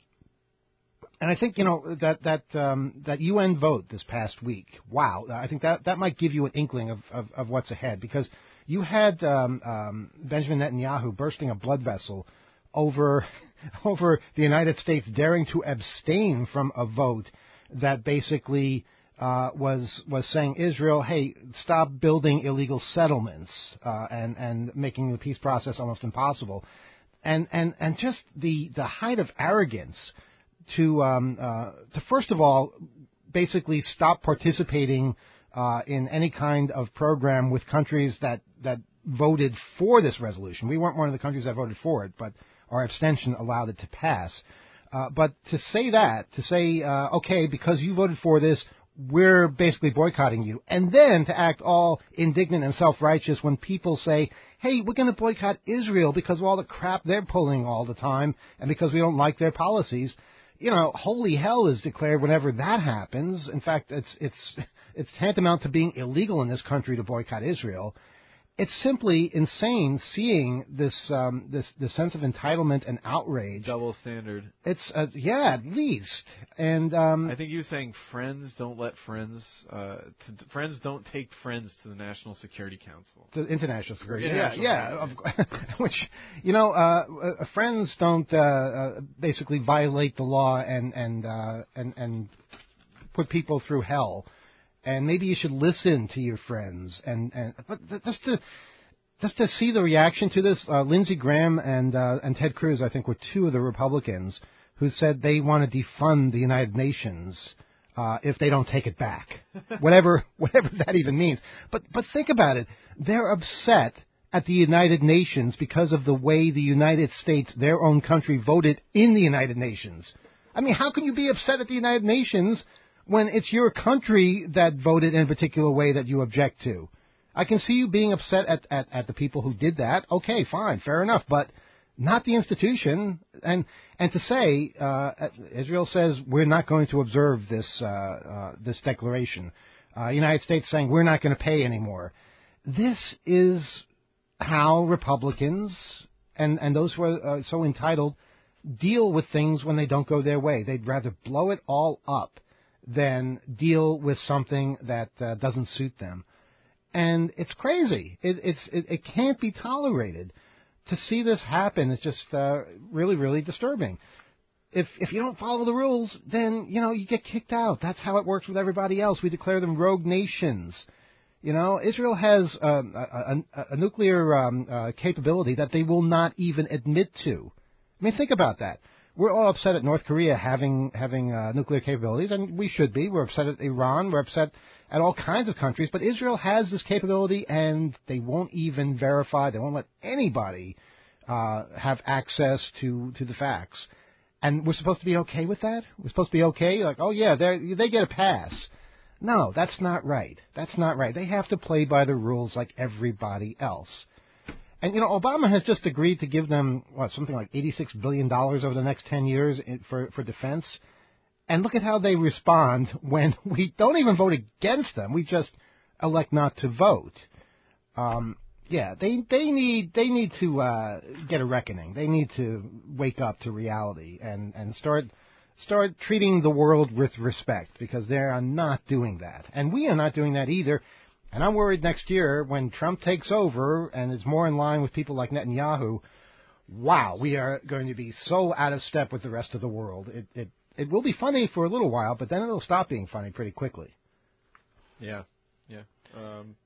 and I think, you know, that that um, that U N vote this past week, wow, I think that, that might give you an inkling of, of, of what's ahead, because you had um, um, Benjamin Netanyahu bursting a blood vessel over over the United States daring to abstain from a vote that basically uh, was was saying, Israel, hey, stop building illegal settlements uh, and, and making the peace process almost impossible. And, and, and just the, the height of arrogance to, um, uh, to first of all, basically stop participating uh, in any kind of program with countries that, that voted for this resolution. We weren't one of the countries that voted for it, but our abstention allowed it to pass. Uh, but to say that, to say, uh, okay, because you voted for this, we're basically boycotting you, and then to act all indignant and self-righteous when people say, hey, we're going to boycott Israel because of all the crap they're pulling all the time and because we don't like their policies. You know, holy hell is declared whenever that happens. In fact, it's it's it's tantamount to being illegal in this country to boycott Israel. It's simply insane seeing this um, this this sense of entitlement and outrage. Double standard. It's uh, yeah, at least. And um, I think you were saying friends don't let friends. Uh, to, friends don't take friends to the National Security Council. The International Security. International yeah, yeah. Of, which you know, uh, uh, friends don't uh, uh, basically violate the law and and uh, and and put people through hell. And maybe you should listen to your friends, and, and but just to just to see the reaction to this, uh, Lindsey Graham and uh, and Ted Cruz, I think, were two of the Republicans who said they want to defund the United Nations uh, if they don't take it back, whatever whatever that even means. But but think about it; they're upset at the United Nations because of the way the United States, their own country, voted in the United Nations. I mean, how can you be upset at the United Nations when it's your country that voted in a particular way that you object to? I can see you being upset at, at, at the people who did that. Okay, fine, fair enough, but not the institution. And and to say, uh, Israel says we're not going to observe this uh, uh, this declaration. Uh, United States saying we're not going to pay anymore. This is how Republicans and, and those who are uh, so entitled deal with things when they don't go their way. They'd rather blow it all up than deal with something that uh, doesn't suit them. And it's crazy. It, it's, it, it can't be tolerated. To see this happen is just uh, really, really disturbing. If if you don't follow the rules, then, you know, you get kicked out. That's how it works with everybody else. We declare them rogue nations. You know, Israel has um, a, a, a nuclear um, uh, capability that they will not even admit to. I mean, think about that. We're all upset at North Korea having having uh, nuclear capabilities, and we should be. We're upset at Iran. We're upset at all kinds of countries. But Israel has this capability, and they won't even verify. They won't let anybody uh, have access to, to the facts. And we're supposed to be okay with that? We're supposed to be okay? Like, oh, yeah, they get a pass. No, that's not right. That's not right. They have to play by the rules like everybody else. And, you know, Obama has just agreed to give them, what, something like eighty-six billion dollars over the next ten years for, for defense. And look at how they respond when we don't even vote against them. We just elect not to vote. Um, yeah, they they need they need to uh, get a reckoning. They need to wake up to reality and, and start start treating the world with respect, because they are not doing that. And we are not doing that either. And I'm worried next year when Trump takes over and is more in line with people like Netanyahu, wow, we are going to be so out of step with the rest of the world. It it, it will be funny for a little while, but then it'll stop being funny pretty quickly. Yeah, yeah. Um.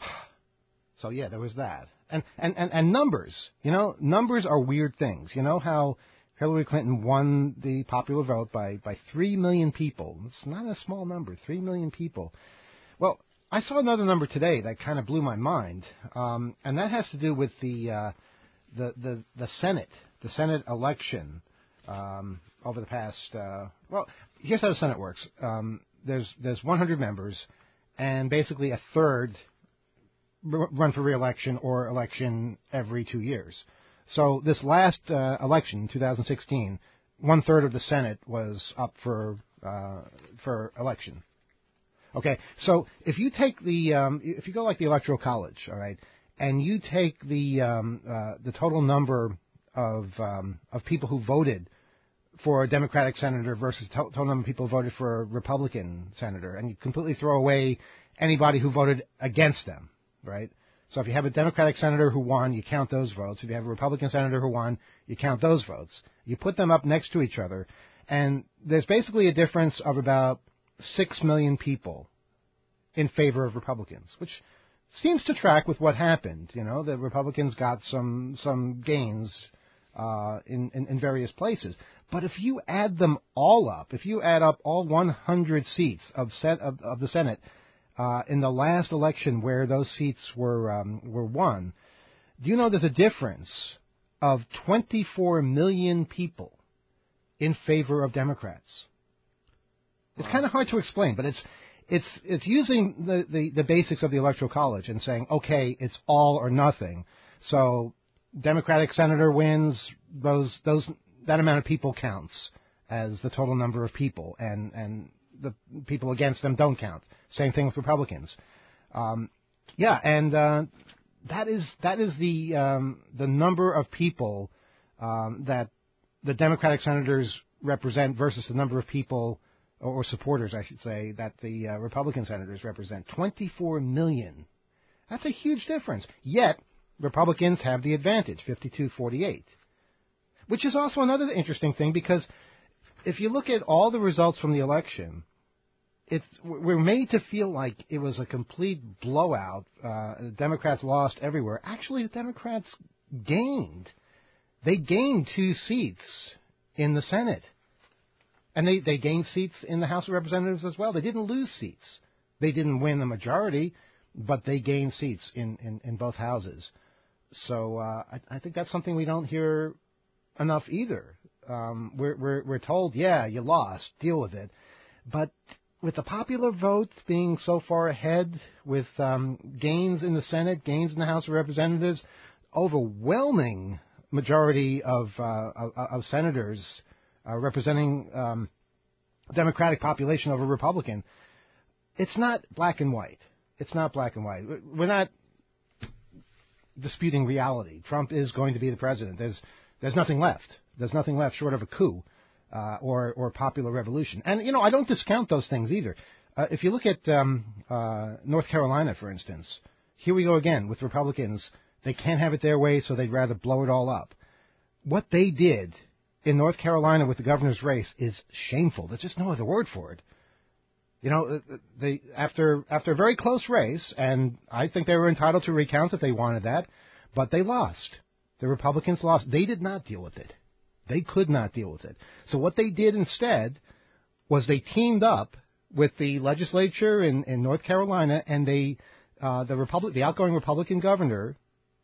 So, yeah, there was that. And, and, and, and numbers, you know, numbers are weird things. You know how Hillary Clinton won the popular vote by, by three million people. It's not a small number, three million people. Well, I saw another number today that kind of blew my mind, um, and that has to do with the uh, the, the the Senate, the Senate election um, over the past. Uh, well, here's how the Senate works. Um, there's there's one hundred members, and basically a third r- run for re-election or election every two years. So this last uh, election, two thousand sixteen, one third of the Senate was up for uh, for election. Okay, so if you take the, um, if you go like the Electoral College, all right, and you take the um, uh, the total number of um, of people who voted for a Democratic senator versus to- total number of people who voted for a Republican senator, and you completely throw away anybody who voted against them, right? So if you have a Democratic senator who won, you count those votes. If you have a Republican senator who won, you count those votes. You put them up next to each other, and there's basically a difference of about six million people in favor of Republicans, which seems to track with what happened. You know, the Republicans got some some gains uh, in, in in various places. But if you add them all up, if you add up all one hundred seats of set of, of the Senate uh, in the last election where those seats were um, were won, do you know there's a difference of twenty-four million people in favor of Democrats. It's Wow. kind of hard to explain, but it's it's it's using the, the, the basics of the Electoral College and saying, okay, it's all or nothing. So Democratic senator wins, those those that amount of people counts as the total number of people, and, and the people against them don't count. Same thing with Republicans. Um, yeah, and uh, that is that is the um, the number of people um, that the Democratic senators represent versus the number of people, or supporters, I should say, that the uh, Republican senators represent. twenty-four million. That's a huge difference. Yet, Republicans have the advantage, fifty-two forty-eight. Which is also another interesting thing, because if you look at all the results from the election, it's we're made to feel like it was a complete blowout. Uh, the Democrats lost everywhere. Actually, the Democrats gained. They gained two seats in the Senate. And they, they gained seats in the House of Representatives as well. They didn't lose seats. They didn't win the majority, but they gained seats in, in, in both houses. So uh, I, I think that's something we don't hear enough either. Um, we're, we're, we're told, yeah, you lost, deal with it. But with the popular vote being so far ahead, with um, gains in the Senate, gains in the House of Representatives, overwhelming majority of, uh, of, of senators Uh, representing um, Democratic population over Republican, it's not black and white. It's not black and white. We're not disputing reality. Trump is going to be the president. There's there's nothing left. There's nothing left short of a coup uh, or or popular revolution. And you know, I don't discount those things either. Uh, if you look at um, uh, North Carolina, for instance, here we go again with Republicans. They can't have it their way, so they'd rather blow it all up. What they did in North Carolina with the governor's race is shameful. There's just no other word for it. You know, they after after a very close race, and I think they were entitled to recount if they wanted that, but they lost. The Republicans lost. They did not deal with it. They could not deal with it. So what they did instead was they teamed up with the legislature in, in North Carolina, and they uh, the Republic the outgoing Republican governor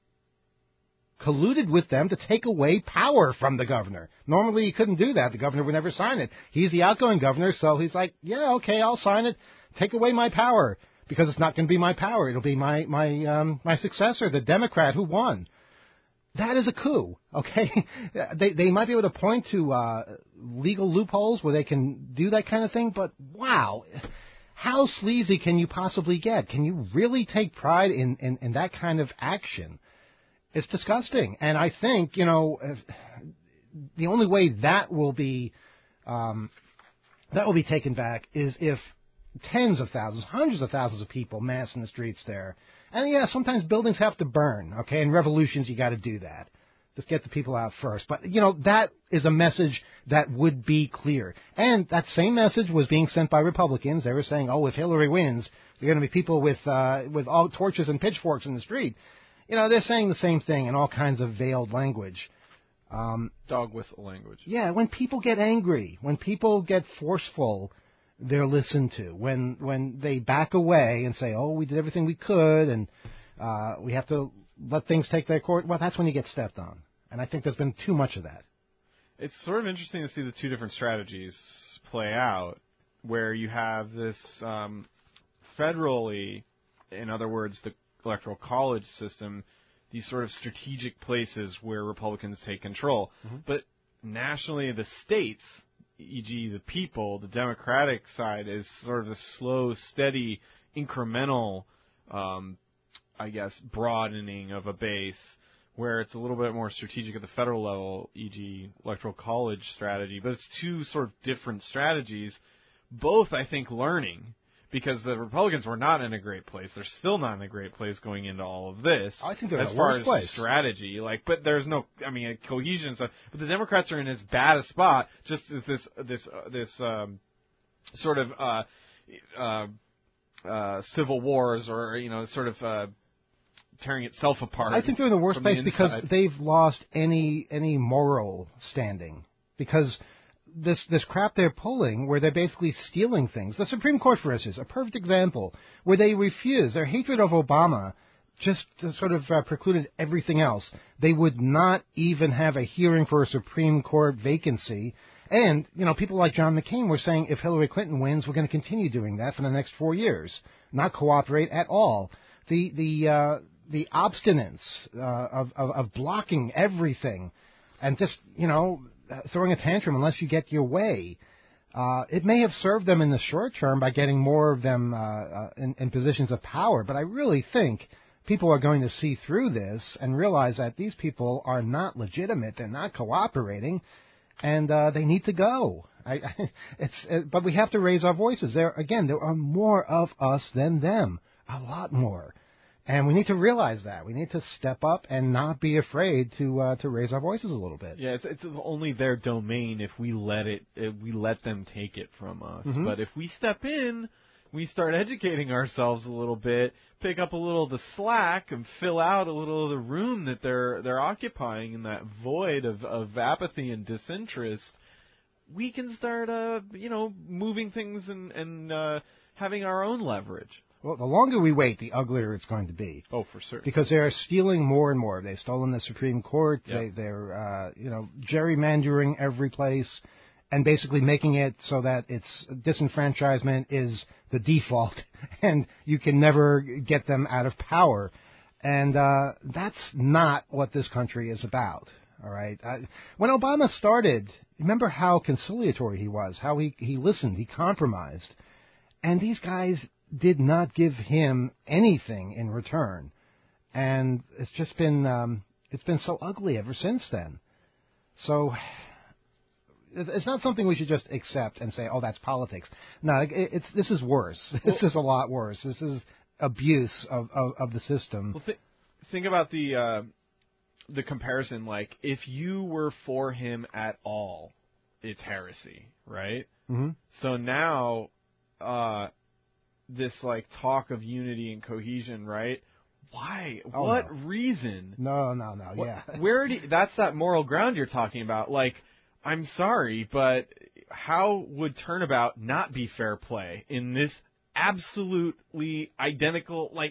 colluded with them to take away power from the governor. Normally, he couldn't do that. The governor would never sign it. He's the outgoing governor, so he's like, yeah, okay, I'll sign it. Take away my power, because it's not going to be my power. It'll be my my um, my successor, the Democrat who won. That is a coup, okay? they they might be able to point to uh, legal loopholes where they can do that kind of thing, but wow, how sleazy can you possibly get? Can you really take pride in, in, in that kind of action? It's disgusting, and I think, you know, if, the only way that will be um, that will be taken back is if tens of thousands, hundreds of thousands of people mass in the streets there. And yeah, sometimes buildings have to burn, okay? In revolutions, you got to do that. Just get the people out first. But, you know, that is a message that would be clear. And that same message was being sent by Republicans. They were saying, oh, if Hillary wins, there are going to be people with uh, with all torches and pitchforks in the street. You know, they're saying the same thing in all kinds of veiled language. Um, Dog whistle language. Yeah, when people get angry, when people get forceful, they're listened to. When when they back away and say, oh, we did everything we could and uh, we have to let things take their course, well, that's when you get stepped on. And I think there's been too much of that. It's sort of interesting to see the two different strategies play out, where you have this um, federally, in other words, the Electoral College system, these sort of strategic places where Republicans take control. Mm-hmm. But nationally, the states, for example the people, the Democratic side, is sort of a slow, steady, incremental, um, I guess, broadening of a base, where it's a little bit more strategic at the federal level, for example Electoral College strategy. But it's two sort of different strategies, both, I think, learning. Because the Republicans were not in a great place. They're still not in a great place going into all of this. I think they're as in a far worse as place. strategy. Like, but there's no, I mean, cohesion. So, but the Democrats are in as bad a spot, just as this this uh, this um, sort of uh, uh, uh, civil wars, or you know, sort of uh, tearing itself apart. I think they're in the worst place the because they've lost any any moral standing. Because This this crap they're pulling, where they're basically stealing things. The Supreme Court, for instance, a perfect example, where they refuse. Their hatred of Obama just sort of uh, precluded everything else. They would not even have a hearing for a Supreme Court vacancy, And, you know, people like John McCain were saying if Hillary Clinton wins, we're going to continue doing that for the next four years, not cooperate at all. The the uh, the obstinance uh, of, of of blocking everything and just, you know, throwing a tantrum unless you get your way. Uh, it may have served them in the short term by getting more of them uh, uh, in, in positions of power, but I really think people are going to see through this and realize that these people are not legitimate, they're not cooperating, and uh, they need to go. I, I, it's, it, but we have to raise our voices. There again, there are more of us than them, a lot more, and we need to realize that. We need to step up and not be afraid to uh, to raise our voices a little bit. Yeah, it's, it's only their domain if we let it, if we let them take it from us. Mm-hmm. But if we step in, we start educating ourselves a little bit, pick up a little of the slack, and fill out a little of the room that they're they're occupying in that void of, of apathy and disinterest. We can start, uh, you know, moving things and, and uh, having our own leverage. Well, the longer we wait, the uglier it's going to be. Oh, for certain. Because they're stealing more and more. They've stolen the Supreme Court. Yep. They, they're, uh, you know, gerrymandering every place and basically making it so that it's disenfranchisement is the default and you can never get them out of power. And uh, that's not what this country is about. All right. Uh, when Obama started, remember how conciliatory he was, how he, he listened, he compromised. And these guys did not give him anything in return. And it's just been um, it's been so ugly ever since then. So it's not something we should just accept and say, oh, that's politics. No, it's this is worse. This is a lot worse. This is abuse of, of, of the system. Well, th- think about the... Uh the comparison, like, if you were for him at all, it's heresy, right? Mm-hmm. So now, uh, this, like, talk of unity and cohesion, right? Why? Oh, what no. reason? No, no, no, What, yeah. where do you, that's that moral ground you're talking about. Like, I'm sorry, but how would turnabout not be fair play in this absolutely identical, like,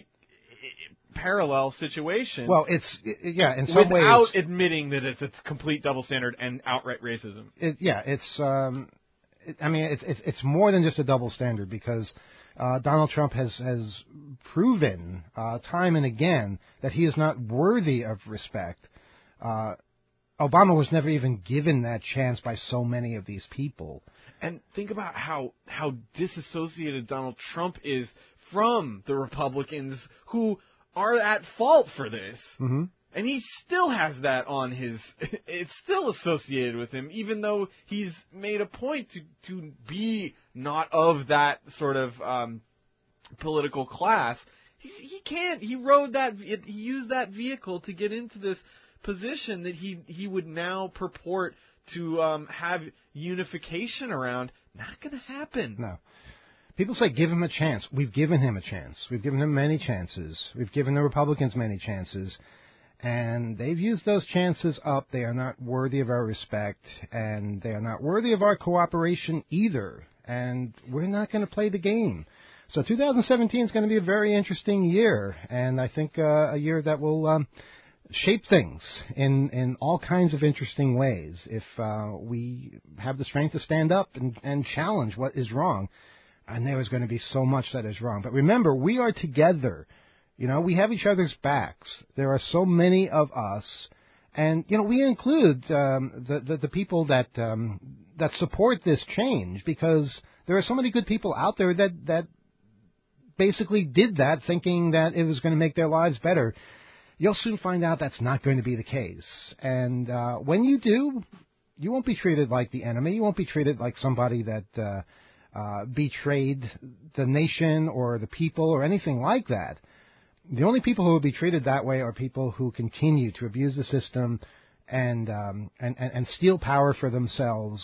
parallel situation? Well, it's it, yeah, in some without ways, without admitting that it's a complete double standard and outright racism. It, yeah, it's. Um, it, I mean, it's, it's it's more than just a double standard because uh, Donald Trump has has proven uh, time and again that he is not worthy of respect. Uh, Obama was never even given that chance by so many of these people. And think about how how disassociated Donald Trump is from the Republicans who are at fault for this. Mm-hmm. And he still has that on his... It's still associated with him, even though he's made a point to, to be not of that sort of um, political class. He, he can't. He rode that... He used that vehicle to get into this position that he, he would now purport to um, have unification around. Not going to happen. No. People say give him a chance. We've given him a chance. We've given him many chances. We've given the Republicans many chances. And they've used those chances up. They are not worthy of our respect. And they are not worthy of our cooperation either. And we're not going to play the game. So two thousand seventeen is going to be a very interesting year. And I think uh, a year that will um, shape things in, in all kinds of interesting ways. If uh, we have the strength to stand up and, and challenge what is wrong. And there is going to be so much that is wrong. But remember, we are together. You know, we have each other's backs. There are so many of us. And, you know, we include um, the, the, the people that um, that support this change because there are so many good people out there that, that basically did that thinking that it was going to make their lives better. You'll soon find out that's not going to be the case. And uh, when you do, you won't be treated like the enemy. You won't be treated like somebody that... Uh, Uh, betrayed the nation or the people or anything like that. The only people who will be treated that way are people who continue to abuse the system and um, and, and, and steal power for themselves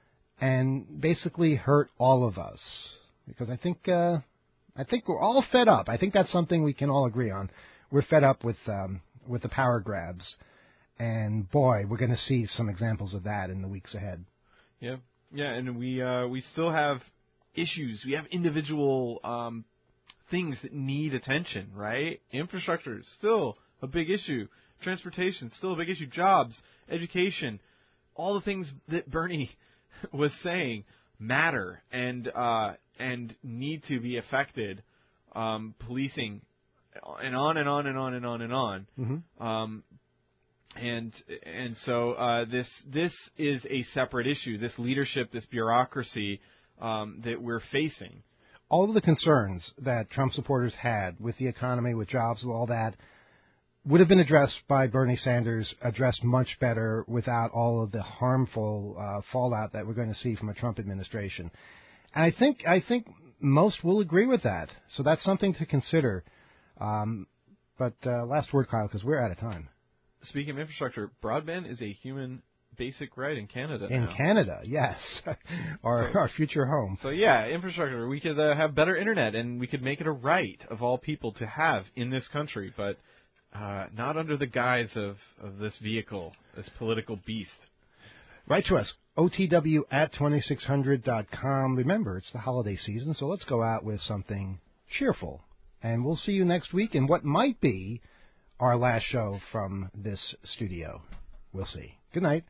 and basically hurt all of us. Because I think uh, I think we're all fed up. I think that's something we can all agree on. We're fed up with um, with the power grabs, and boy, we're going to see some examples of that in the weeks ahead. Yeah, yeah, and we uh, we still have issues. We have individual um, things that need attention, right? Infrastructure is still a big issue. Transportation still a big issue. Jobs, education, all the things that Bernie was saying matter and uh, and need to be affected, um, policing, and on and on and on and on and on. Mm-hmm. Um, and and so uh, this this is a separate issue. This leadership, this bureaucracy um, that we're facing. All of the concerns that Trump supporters had with the economy, with jobs, with all that, would have been addressed by Bernie Sanders, addressed much better without all of the harmful uh, fallout that we're going to see from a Trump administration. And I think I think most will agree with that. So that's something to consider. Um, but uh, last word, Kyle, because we're out of time. Speaking of infrastructure, broadband is a human basic right in Canada In now. Canada, yes. our, so, our future home. So, yeah, infrastructure. We could uh, have better internet, and we could make it a right of all people to have in this country, but uh, not under the guise of, of this vehicle, this political beast. Write to us, O T W at twenty-six hundred dot com. Remember, it's the holiday season, so let's go out with something cheerful. And we'll see you next week in what might be our last show from this studio. We'll see. Good night.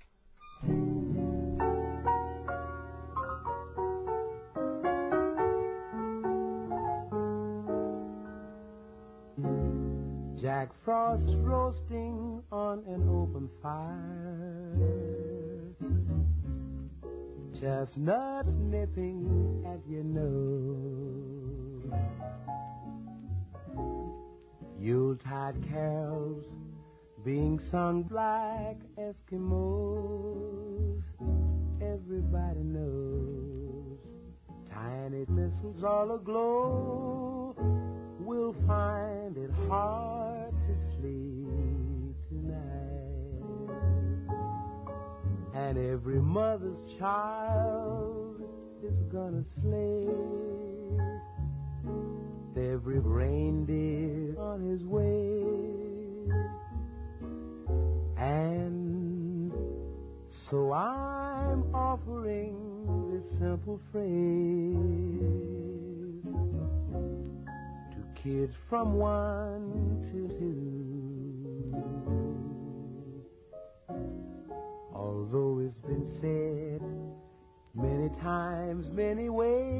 Jack Frost roasting on an open fire, chestnuts nipping at your nose, Yuletide carols being sung like Eskimos. Everybody knows tiny missiles all aglow will find it hard to sleep tonight. And every mother's child is gonna slave, every reindeer on his way. And so I'm offering this simple phrase to kids from one to two. Although it's been said many times, many ways,